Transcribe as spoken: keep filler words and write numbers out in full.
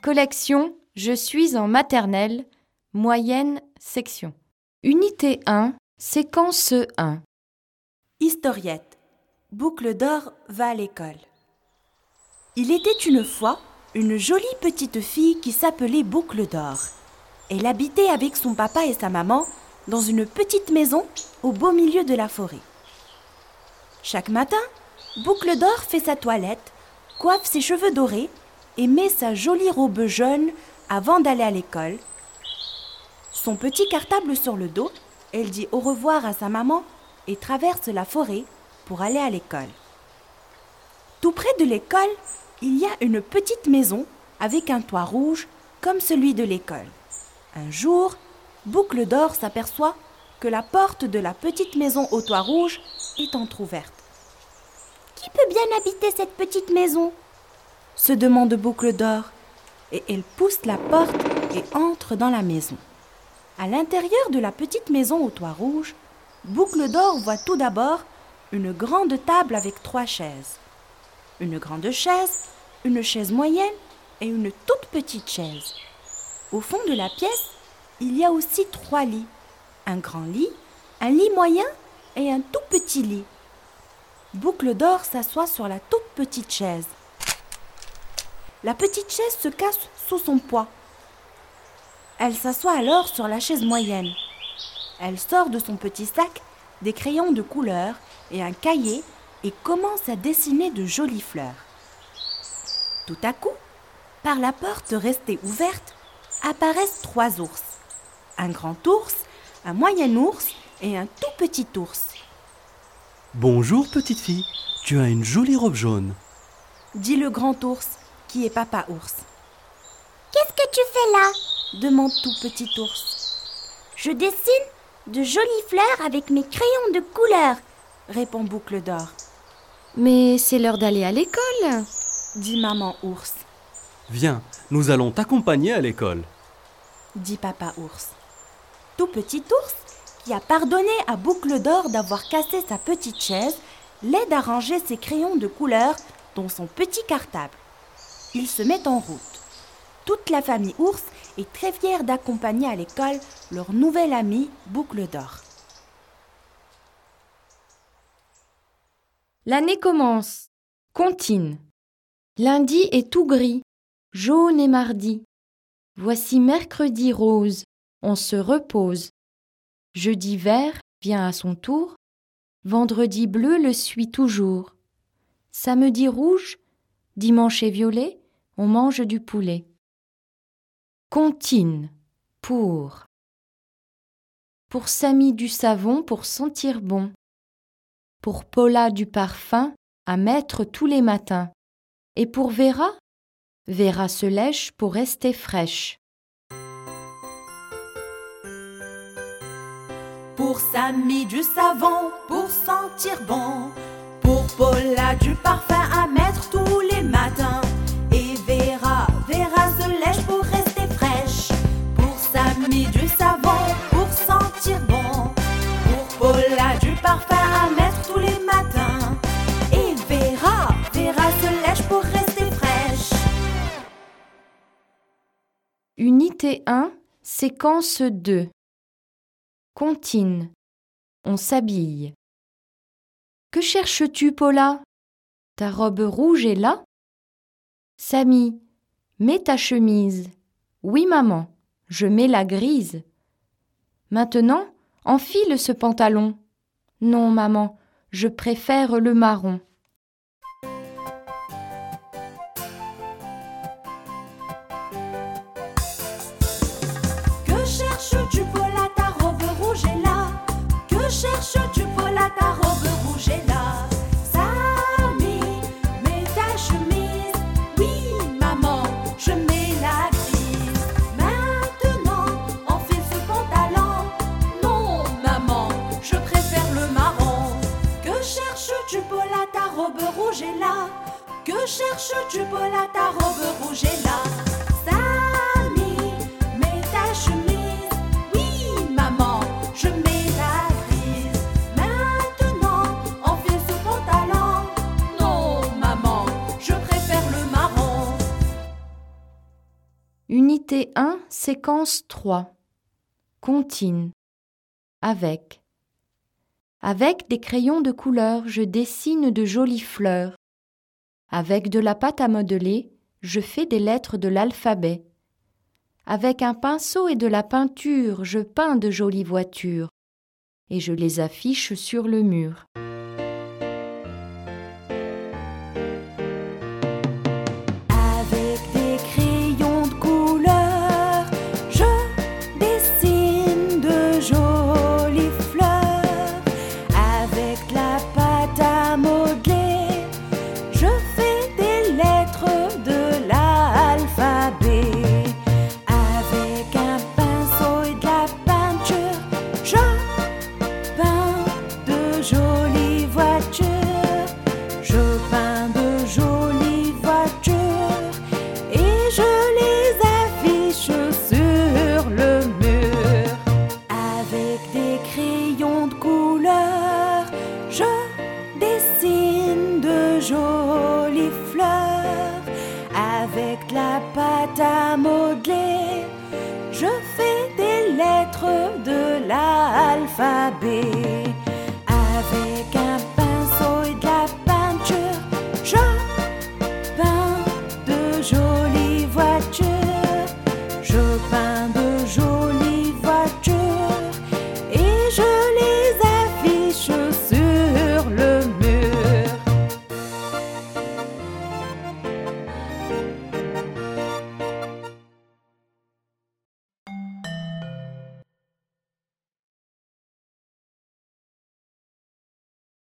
Collection Je suis en maternelle, moyenne section. Unité un, séquence un. Historiette. Boucle d'or va à l'école. Il était une fois une jolie petite fille qui s'appelait Boucle d'or. Elle habitait avec son papa et sa maman dans une petite maison au beau milieu de la forêt. Chaque matin, Boucle d'or fait sa toilette, coiffe ses cheveux dorés et met sa jolie robe jaune avant d'aller à l'école. Son petit cartable sur le dos, elle dit au revoir à sa maman et traverse la forêt pour aller à l'école. Tout près de l'école, il y a une petite maison avec un toit rouge comme celui de l'école. Un jour, Boucle d'or s'aperçoit que la porte de la petite maison au toit rouge est entr'ouverte. « Qui peut bien habiter cette petite maison ?» se demande Boucle d'or, et elle pousse la porte et entre dans la maison. À l'intérieur de la petite maison au toit rouge, Boucle d'or voit tout d'abord une grande table avec trois chaises. Une grande chaise, une chaise moyenne et une toute petite chaise. Au fond de la pièce, il y a aussi trois lits. Un grand lit, un lit moyen et un tout petit lit. Boucle d'or s'assoit sur la toute petite chaise. La petite chaise se casse sous son poids. Elle s'assoit alors sur la chaise moyenne. Elle sort de son petit sac des crayons de couleur et un cahier et commence à dessiner de jolies fleurs. Tout à coup, par la porte restée ouverte, apparaissent trois ours. Un grand ours, un moyen ours et un tout petit ours. « Bonjour petite fille, tu as une jolie robe jaune. » dit le grand ours, qui est papa ours. « Qu'est-ce que tu fais là ?» demande tout petit ours. « Je dessine de jolies fleurs avec mes crayons de couleur, » répond Boucle d'or. « Mais c'est l'heure d'aller à l'école, » dit maman ours. « Viens, nous allons t'accompagner à l'école, » dit papa ours. Tout petit ours, qui a pardonné à Boucle d'or d'avoir cassé sa petite chaise, l'aide à ranger ses crayons de couleur dans son petit cartable. Ils se mettent en route. Toute la famille ours est très fière d'accompagner à l'école leur nouvel ami Boucle d'or. L'année commence. Comptine. Lundi est tout gris, jaune et mardi. Voici mercredi rose, on se repose. Jeudi vert vient à son tour, vendredi bleu le suit toujours. Samedi rouge, dimanche est violet, on mange du poulet. Comptine, pour. Pour Samy du savon pour sentir bon. Pour Paula du parfum à mettre tous les matins. Et pour Vera, Vera se lèche pour rester fraîche. Pour Samy du savon pour sentir bon. Pour Paula du parfum à mettre tous les matins. Et Vera, Vera se lèche pour rester fraîche. Pour Samy du savon pour sentir bon. Pour Paula du parfum à mettre tous les matins. Et Vera, Vera se lèche pour rester fraîche. Unité un, séquence deux. Comptine. On s'habille. Que cherches-tu, Paula ? Ta robe rouge est là ? Samy, mets ta chemise. Oui, maman, je mets la grise. Maintenant, enfile ce pantalon. Non, maman, je préfère le marron. Que cherches-tu, Paula, ta robe rouge est là. Que cherches-tu, Paula, ta robe rouge est là. Samy, mets ta chemise. Oui, maman, je mets la grise. Maintenant, enfile ce pantalon. Non, maman, je préfère le marron. Que cherches-tu, Paula, ta robe rouge est là. Que cherches-tu, Paula, ta robe rouge est là. Samy, mets ta chemise. Oui, maman, je mets la grise. Maintenant, enfile ce pantalon. Non, maman, je préfère le marron. Unité un, séquence trois. Comptine. Avec. Avec des crayons de couleur, je dessine de jolies fleurs. Avec de la pâte à modeler, je fais des lettres de l'alphabet. Avec un pinceau et de la peinture, je peins de jolies voitures. Et je les affiche sur le mur. Avec des crayons de couleur, je dessine de jolies fleurs. Avec de la pâte à modeler, je fais des lettres de l'alphabet. Avec un pinceau et de la peinture, je peins de jolies voitures. Je peins de jolies voitures et je les affiche sur le mur. Avec des crayons de couleur, je dessine de jolies